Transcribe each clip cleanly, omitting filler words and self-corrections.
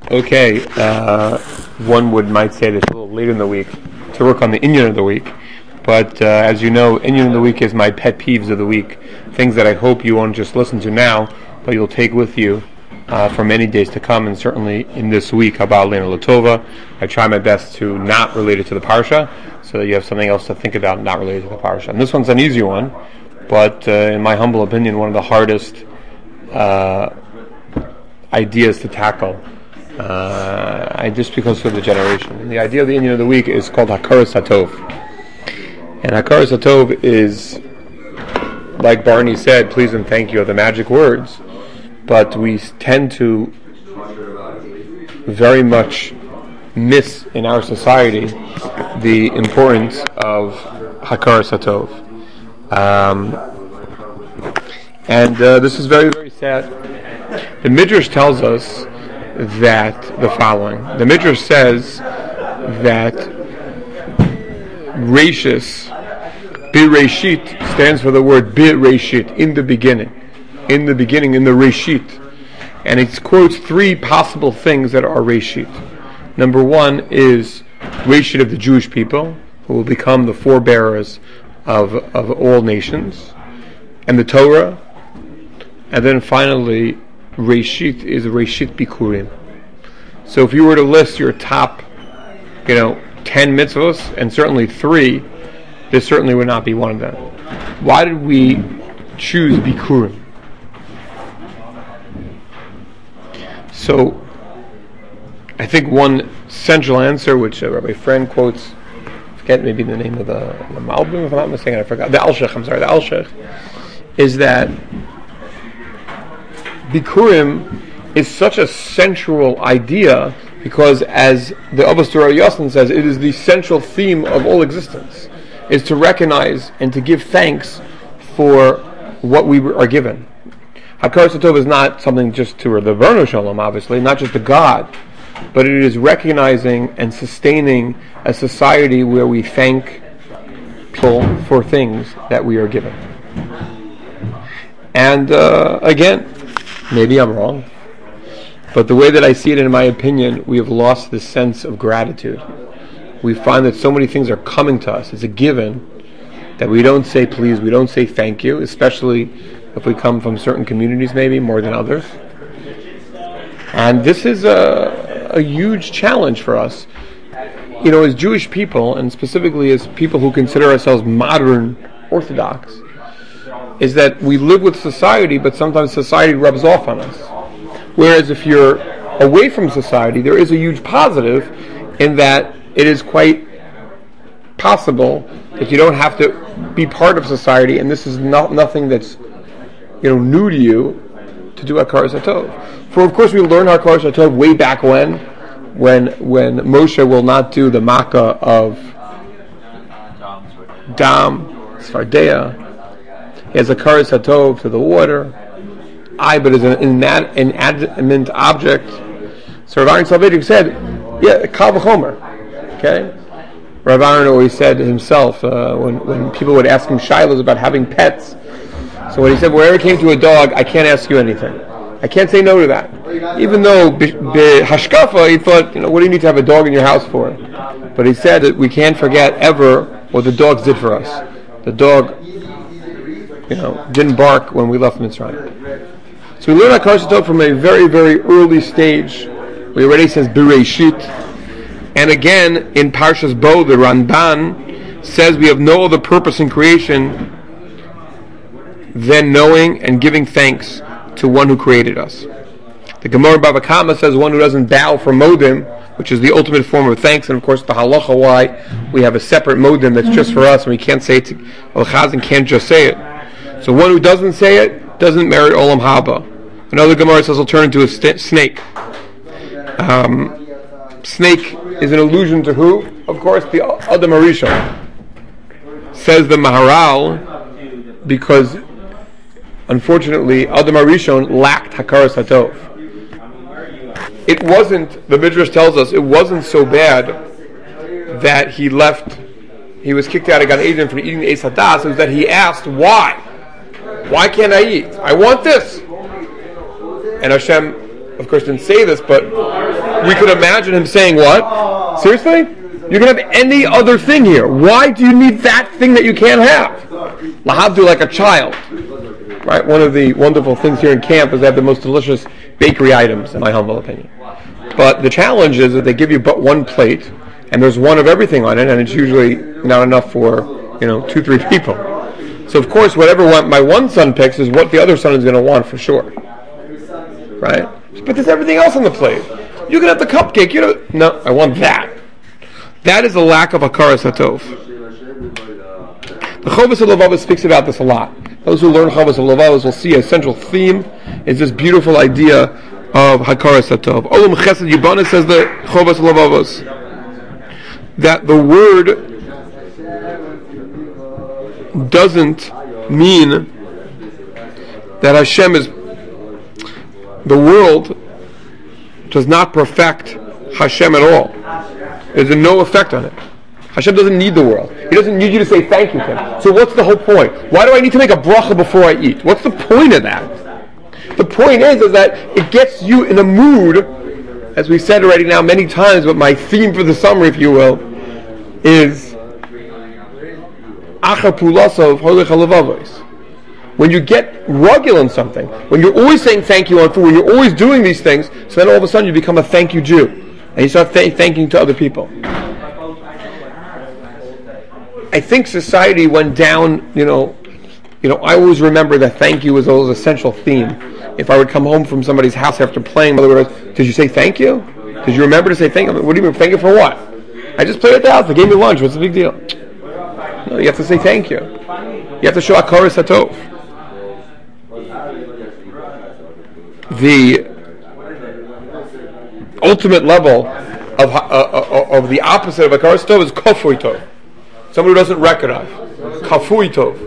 Okay, one might say that it's a little later in the week to work on the Inyan of the week, but as you know, Inyan of the week is my pet peeves of the week, things that I hope you won't just listen to now, but you'll take with you for many days to come, and certainly in this week, Habal Leina Latova. I try my best to not relate it to the Parsha, so that you have something else to think about not related to the Parsha. And this one's an easy one, but in my humble opinion, one of the hardest ideas to tackle. Just because of the generation. And the idea of the Inyan of the week is called Hakaras Hatov. And Hakaras Hatov is, like Barney said, please and thank you are the magic words, but we tend to very much miss in our society the importance of Hakaras Hatov. This is very, very sad. The Midrash tells us that the following. The Midrash says that Rashis, Bireshit, stands for the word Bireshit, in the beginning, in the Reshit. And it quotes three possible things that are Reshit. Number one is Reshit of the Jewish people, who will become the forebearers of all nations, and the Torah, and then finally Reshit is Reshit Bikurim. So if you were to list your top, 10 mitzvahs, and certainly 3, this certainly would not be one of them. Why did we choose Bikurim? So, I think one central answer, which Rabbi Friend quotes, I forget maybe the name of the Malbim, if I'm not mistaken, I forgot, the Alshech, is that Bikurim is such a central idea because, as the Abbas Torah Yossin says, it is the central theme of all existence, is to recognize and to give thanks for what we are given. Hakaras Hatov is not something just to the Ribono Shel Olam, obviously, not just to God, but it is recognizing and sustaining a society where we thank people for things that we are given. And again, maybe I'm wrong, but the way that I see it, in my opinion, we have lost this sense of gratitude. We find that so many things are coming to us. It's a given that we don't say please, we don't say thank you, especially if we come from certain communities, maybe more than others. And this is a huge challenge for us. As Jewish people, and specifically as people who consider ourselves modern Orthodox, is that we live with society, but sometimes society rubs off on us. Whereas if you're away from society, there is a huge positive in that it is quite possible that you don't have to be part of society, and this is nothing that's new to you to do Hakaras Hatov. For of course we learn Hakaras Hatov way back when Moshe will not do the Makkah of Dam, Sfardea. He has a Hakaras Hatov to the water. But as an inanimate object. So Rav Aaron Soloveitchik said, Kal v'chomer. Okay? Rav Aaron always said himself, when people would ask him shilas about having pets, so when he said, wherever it came to a dog, I can't ask you anything. I can't say no to that. Even though hashkafa, he thought, what do you need to have a dog in your house for? But he said that we can't forget ever what the dogs did for us. The dog didn't bark when we left Mitzrayim. So we learn Hakaras Hatov from a very, very early stage. We already says Bereshit. And again, in Parshas Bo, the Ramban says we have no other purpose in creation than knowing and giving thanks to one who created us. The Gemara Bava Kama says one who doesn't bow for Modim, which is the ultimate form of thanks, and of course the halacha why we have a separate Modim that's just for us, and we can't say it to Chazan, can't just say it. So one who doesn't say it doesn't merit Olam Haba. Another Gemara says he'll turn into a snake. Snake is an allusion to who? Of course, the Adam Arishon. Says the Maharal, because unfortunately Adam Arishon lacked Hakaras Hatov. It wasn't, the Midrash tells us, it wasn't so bad that he was kicked out of Gan Eden for eating the Eis Hadas. It was that he asked, why? Why can't I eat? I want this. And Hashem, of course, didn't say this, but we could imagine him saying what? Seriously? You can have any other thing here. Why do you need that thing that you can't have? Lahavdu, like a child. Right? One of the wonderful things here in camp is they have the most delicious bakery items, in my humble opinion. But the challenge is that they give you but one plate, and there's one of everything on it, and it's usually not enough for 2-3 people. So of course, whatever my one son picks is what the other son is going to want for sure. Right? But there's everything else on the plate. You can have the cupcake. No, I want that. That is a lack of hakaras hatov. The Chovos HaLevavos speaks about this a lot. Those who learn Chovos HaLevavos will see a central theme is this beautiful idea of hakaras hatov. Olam Chesed Yibana, says the Chovos HaLevavos, that the word doesn't mean that Hashem is, the world does not perfect Hashem at all. There's no effect on it. Hashem doesn't need the world. He doesn't need you to say thank you to him. So what's the whole point? Why do I need to make a bracha before I eat? What's the point of that? The point is that it gets you in a mood, as we said already now many times, but my theme for the summer, if you will, is Achar Pulasov Holich HaLevavos. When you get rugged on something, when you're always saying thank you on food, when you're always doing these things, so then all of a sudden you become a thank you Jew. And you start thanking to other people. I think society went down, I always remember that thank you was always a central theme. If I would come home from somebody's house after playing, did you say thank you? Did you remember to say thank you? What do you mean, thank you for what? I just played at the house, they gave me lunch, what's the big deal? No, you have to say thank you. You have to show hakaras hatov. The ultimate level of the opposite of hakaras hatov is kafui tov. Someone who doesn't recognize. Kafui tov.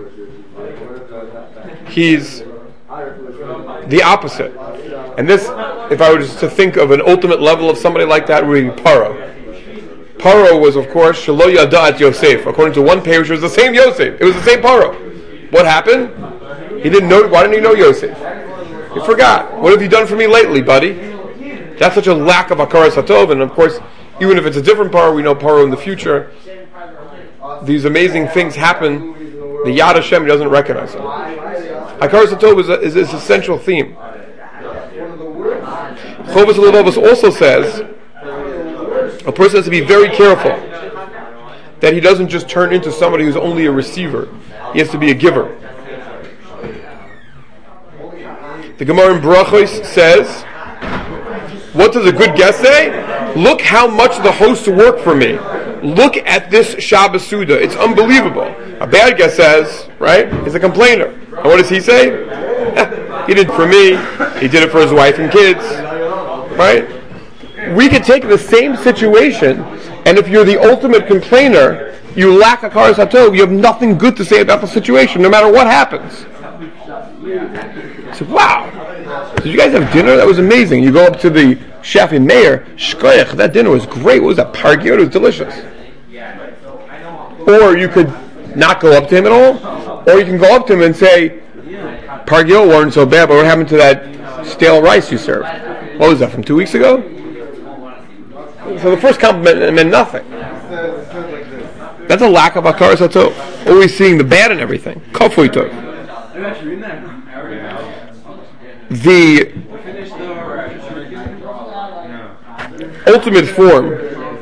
He's the opposite. And this, if I were to think of an ultimate level of somebody like that, would be Paro. Paro was, of course, Shelo Yada'at Yosef. According to one page, it was the same Yosef. It was the same Paro. What happened? He didn't know. Why didn't he know Yosef? He forgot. What have you done for me lately, buddy? That's such a lack of hakaras hatov. And of course, even if it's a different Paro, we know Paro in the future. These amazing things happen. The Yad Hashem doesn't recognize them. Hakaras hatov is this essential theme. Chovos HaLevavos also says a person has to be very careful that he doesn't just turn into somebody who's only a receiver. He has to be a giver. The Gemara in Brachos says, what does a good guest say? Look how much the hosts work for me. Look at this Shabbos Suda. It's unbelievable. A bad guest says, right, he's a complainer. And what does he say? He did it for me. He did it for his wife and kids. Right? We could take the same situation, and if you're the ultimate complainer, you lack hakaras hatov, you have nothing good to say about the situation, no matter what happens. So, wow. Did you guys have dinner? That was amazing. You go up to the chef in Meir, shkoyach, that dinner was great. What was that? Pargiyot? It was delicious. Or you could not go up to him at all, or you can go up to him and say, Pargiyot weren't so bad, but what happened to that stale rice you served? What was that, from 2 weeks ago? So the first compliment meant nothing. That's a lack of hakaras hatov. Always seeing the bad in everything. Kafui tov. The ultimate form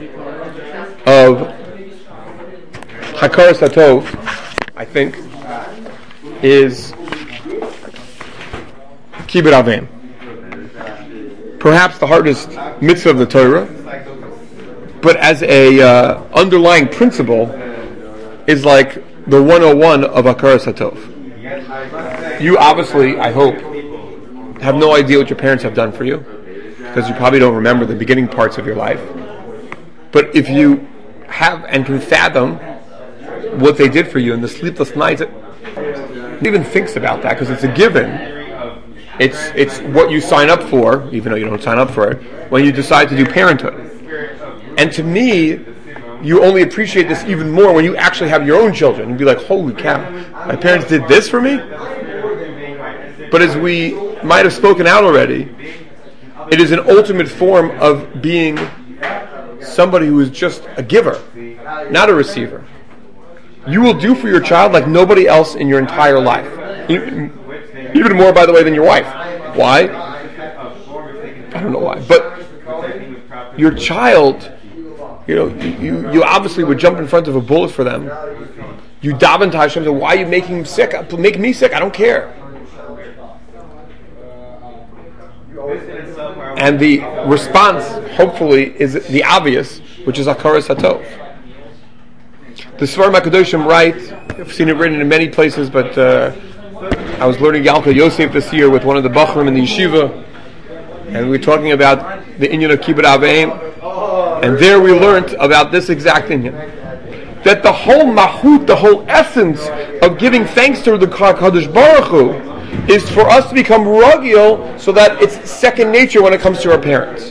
of hakaras hatov, I think, is kibbud avim. Perhaps the hardest mitzvah of the Torah, but as a underlying principle, is like the 101 of hakaras hatov. You obviously, I hope, have no idea what your parents have done for you, because you probably don't remember the beginning parts of your life. But if you have and can fathom what they did for you and the sleepless nights, nobody even thinks about that because it's a given. It's what you sign up for, even though you don't sign up for it, when you decide to do parenthood. And to me, you only appreciate this even more when you actually have your own children and be like, holy cow, my parents did this for me? But as we might have spoken out already, It is an ultimate form of being somebody who is just a giver, not a receiver. You will do for your child like nobody else in your entire life. Even more, by the way, than your wife. Why? I don't know why. But your child, you obviously would jump in front of a bullet for them. You daven to Hashem, say, why are you making him sick? Make me sick, I don't care. And the response, hopefully, is the obvious, which is Hakaras Hatov. The Svarim HaKadoshim write, I've seen it written in many places, but I was learning Yalkut Yosef this year with one of the Bachrim in the yeshiva, and we were talking about the Inyan of Kibbut Aveim, and there we learned about this exact Inyan. That the whole mahut, the whole essence of giving thanks to the HaKadosh Baruch Hu is for us to become ragil so that it's second nature when it comes to our parents.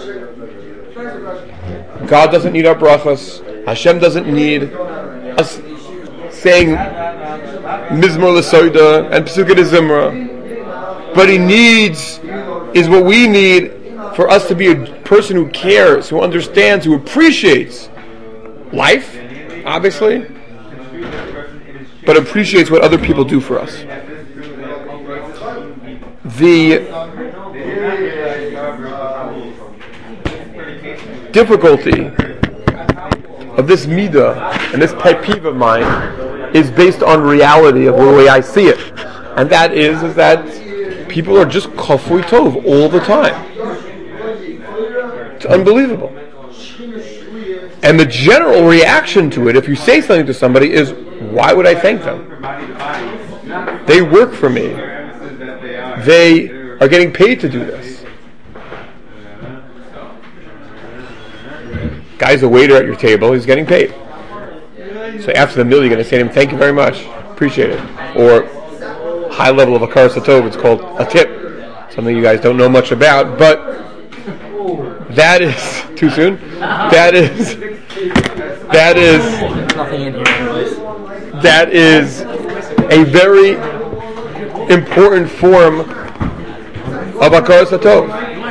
God doesn't need our brachas. Hashem doesn't need us saying Mizmor L'Soida and Pesukei Zimra. But He needs, is what we need for us to be a person who cares, who understands, who appreciates life, obviously, but appreciates what other people do for us. The difficulty of this midah and this pet peeve of mine is based on reality of the way I see it, and that is that people are just kafui tov all the time. It's unbelievable. And the general reaction to it, if you say something to somebody, is, why would I thank them? They work for me. They are getting paid to do this. Guy's a waiter at your table, he's getting paid. So after the meal, you're going to say to him, thank you very much, appreciate it. Or high level of Hakaras Hatov, it's called a tip. Something you guys don't know much about, but that is too soon. That is a very important form of Hakaras Hatov.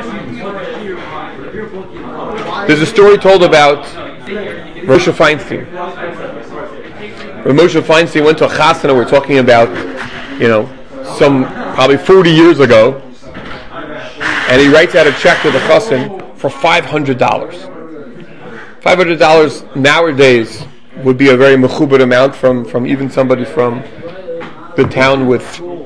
There's a story told about Moshe Feinstein. When Moshe Feinstein went to a chasana, we're talking about, some probably 40 years ago, and he writes out a check to the chassan for $500. $500 nowadays would be a very mechubed amount from even somebody from the town with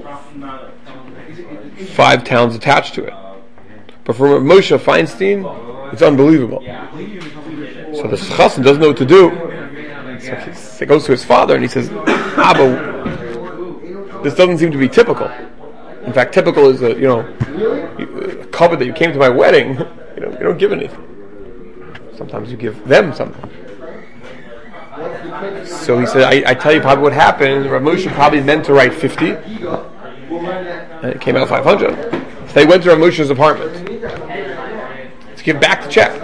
5 towns attached to it. But for Moshe Feinstein, it's unbelievable. So the chassan doesn't know what to do. So he goes to his father and he says, Abba, this doesn't seem to be typical. In fact, typical is a cover that you came to my wedding. You don't give anything. Sometimes you give them something. So he said, I tell you probably what happened. Rav Moshe probably meant to write 50, and it came out 500. So they went to Rav Moshe's apartment to give back the check.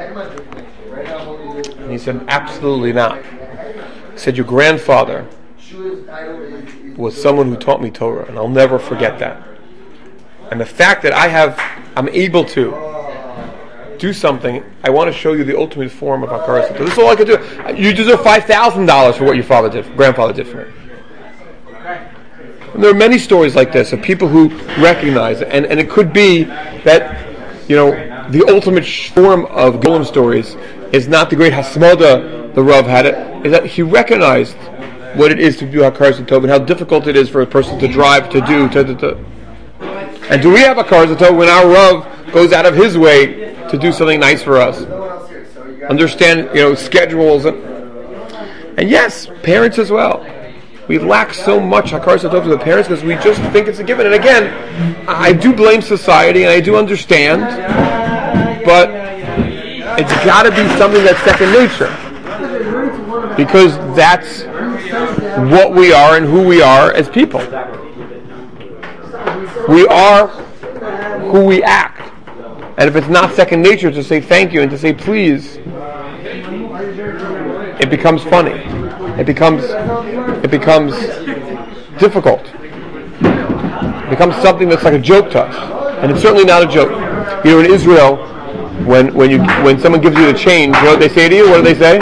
And he said, absolutely not. He said, your grandfather was someone who taught me Torah, and I'll never forget that. And the fact that I'm able to do something, I want to show you the ultimate form of Hakaras Hatov. This is all I could do. You deserve $5,000 for what your grandfather did for me. And there are many stories like this of people who recognize it, and it could be that the ultimate form of Golem stories is not the great Hasmada the Rav had it, is that he recognized what it is to do Hakaras Hatov and how difficult it is for a person to drive, to do. And do we have Hakaras Hatov when our Rav goes out of his way to do something nice for us? Understand, schedules. And yes, parents as well. We lack so much Hakaras Hatov to the parents because we just think it's a given. And again, I do blame society and I do understand, but it's got to be something that's second nature. Because that's what we are and who we are as people. We are who we act. And if it's not second nature to say thank you and to say please, it becomes funny. It becomes difficult. It becomes something that's like a joke to us. And it's certainly not a joke. You know, in Israel, when someone gives you the change, you know what they say to you? What do they say?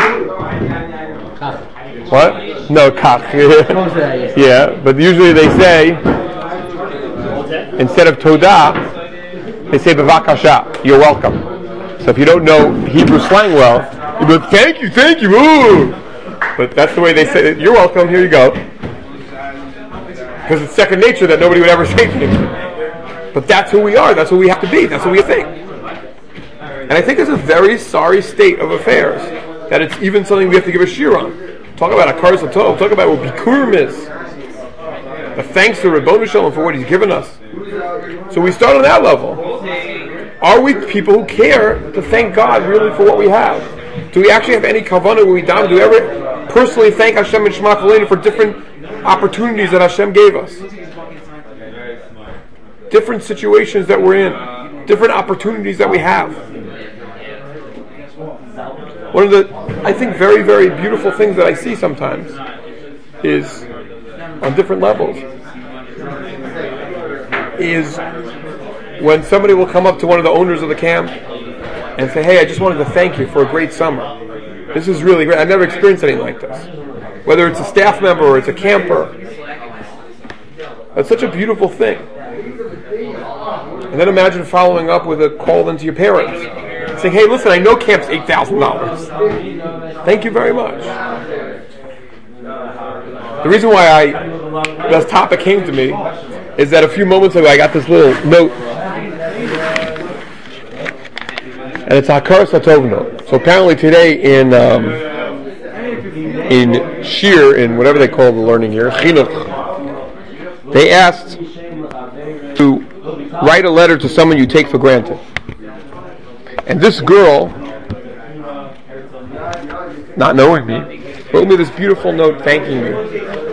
What? No, kach. Yeah, but usually they say, instead of todah, they say bevakasha, you're welcome. So if you don't know Hebrew slang well, you go, thank you, ooh. But that's the way they say it. You're welcome, here you go. Because it's second nature that nobody would ever say things. But that's who we are, that's who we have to be, that's what we think. And I think it's a very sorry state of affairs that it's even something we have to give a shir on. Talk about Hakaras HaTov, talk about what Bikurim is. The thanks to Ribono Shalom for what He's given us. So we start on that level. Are we people who care to thank God really for what we have? Do we actually have any kavanah where we do we ever personally thank Hashem and Shema Kolenu for different opportunities that Hashem gave us? Different situations that we're in, different opportunities that we have. One of the, I think, very, very beautiful things that I see sometimes is, on different levels, is when somebody will come up to one of the owners of the camp and say, hey, I just wanted to thank you for a great summer. This is really great. I've never experienced anything like this. Whether it's a staff member or it's a camper. That's such a beautiful thing. And then imagine following up with a call into your parents, saying, hey, listen, I know camp's $8,000. Thank you very much. The reason why this topic came to me is that a few moments ago I got this little note, and it's Hakaras HaTov note. So apparently today in Shir, in whatever they call the learning here, Chinuch, they asked to write a letter to someone you take for granted. And this girl, not knowing me, wrote me this beautiful note thanking me.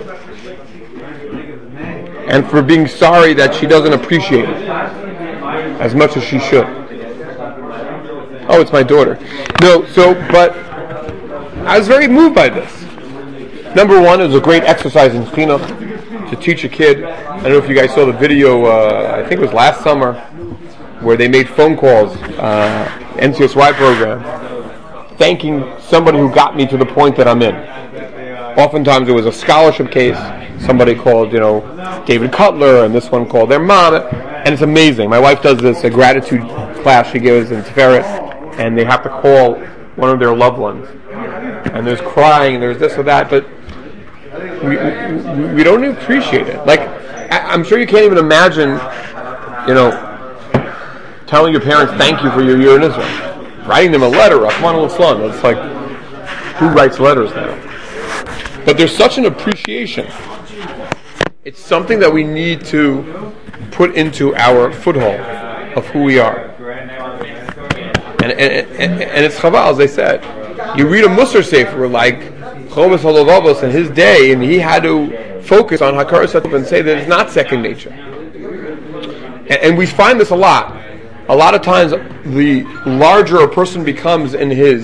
And for being sorry that she doesn't appreciate it as much as she should. Oh, it's my daughter. No, but I was very moved by this. Number one, it was a great exercise in chinuch to teach a kid. I don't know if you guys saw the video, I think it was last summer, where they made phone calls, NCSY program, thanking somebody who got me to the point that I'm in. Oftentimes it was a scholarship case. Somebody called, David Cutler, and this one called their mom, and it's amazing. My wife does this, a gratitude class she gives in Tiferet, and they have to call one of their loved ones. And there's crying, and there's this or that, but we don't even appreciate it. Like, I'm sure you can't even imagine, telling your parents thank you for your year in Israel. Writing them a letter, Rahman al-Islam. It's like, who writes letters now? But there's such an appreciation. It's something that we need to put into our foothold of who we are. And it's chaval, as they said. You read a Musar Sefer like Chomas Halavavos in his day, and he had to focus on Hakaras HaTov and say that it's not second nature. And we find this a lot. A lot of times, the larger a person becomes in his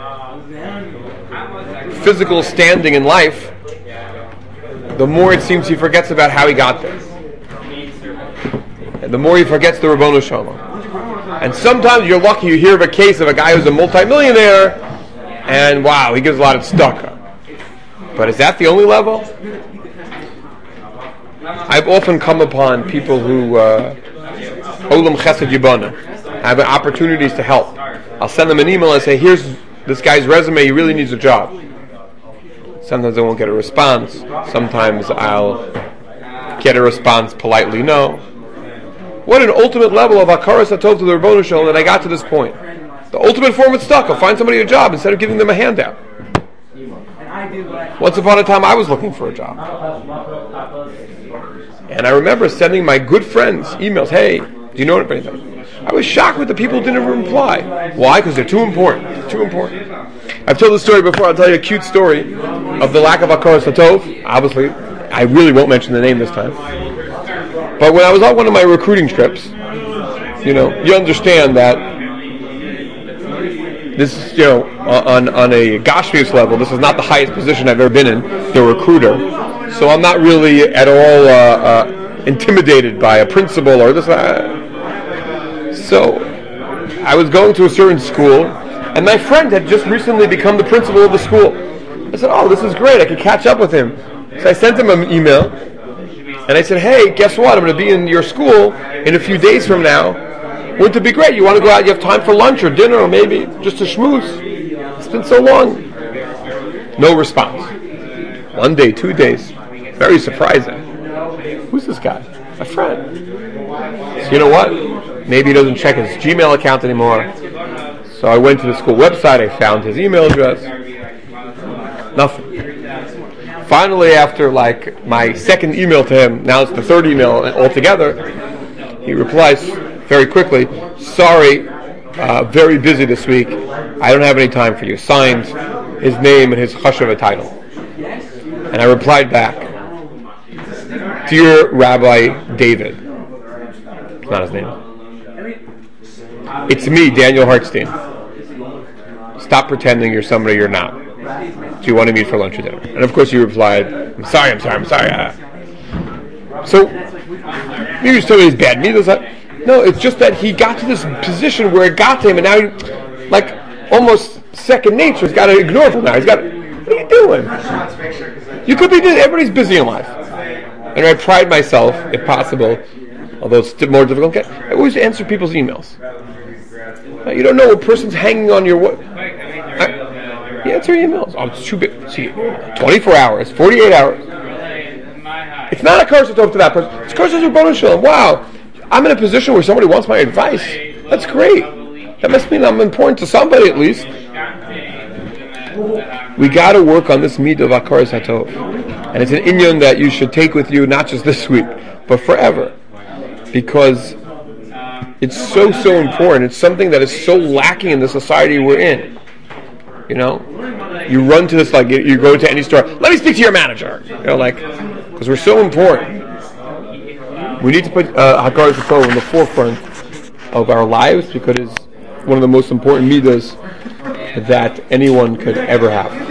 physical standing in life, the more it seems he forgets about how he got there. And the more he forgets the Ribono Shalom. And sometimes you're lucky you hear of a case of a guy who's a multimillionaire, and wow, he gives a lot of tzedakah. But is that the only level? I've often come upon people who Olam Chesed Yibana have opportunities to help. I'll send them an email and say, here's this guy's resume, he really needs a job. Sometimes I won't get a response. Sometimes I'll get a response politely, no. What an ultimate level of Hakaras HaTov to the Ribono Shalom that I got to this point. The ultimate form of tzedakah, find somebody a job instead of giving them a handout. Once upon a time I was looking for a job. And I remember sending my good friends emails, hey, do you know anything? I was shocked with the people who didn't reply. Why? Because they're too important. Too important. I've told this story before. I'll tell you a cute story of the lack of Hakaras HaTov. Obviously, I really won't mention the name this time. But when I was on one of my recruiting trips, you understand that this is, on a Gashmius level, this is not the highest position I've ever been in, the recruiter. So I'm not really at all intimidated by a principal or this. So I was going to a certain school, and my friend had just recently become the principal of the school. I said, oh, this is great. I could catch up with him. So I sent him an email, and I said, hey, guess what? I'm going to be in your school in a few days from now. Wouldn't it be great? You want to go out? You have time for lunch or dinner or maybe just a schmooze? It's been so long. No response. 1 day, 2 days. Very surprising. Who's this guy? My friend. So you know what? Maybe he doesn't check his Gmail account anymore. So I went to the school website. I found his email address. Nothing. Finally, after like my second email to him, now it's the third email altogether, he replies very quickly, sorry, very busy this week. I don't have any time for you. Signed, his name and his chashuva title. And I replied back, Dear Rabbi David. It's not his name. It's me, Daniel Hartstein. Stop pretending you're somebody you're not. Do you want to meet for lunch or dinner? And of course he replied, I'm sorry. So, you just tell me he's bad. No, it's just that he got to this position where it got to him, and now, like, almost second nature, he's got to ignore it now. What are you doing? You could be busy. Everybody's busy in life. And I pride myself, if possible, although it's more difficult, I always answer people's emails. You don't know what person's hanging on your... You answer emails. Oh, it's too big. See, 24 hours, 48 hours. It's not a curse to talk to that person. It's a curse to Rebbeinu Shalom. Wow, I'm in a position where somebody wants my advice. That's great. That must mean I'm important to somebody at least. We got to work on this midah of hakaras hatov, and it's an inyan that you should take with you not just this week, but forever, because it's so important. It's something that is so lacking in the society we're in. You know, you run to this like you go to any store. Let me speak to your manager. You know, like because we're so important. We need to put hakaras hatov in the forefront of our lives because it's one of the most important midas that anyone could ever have.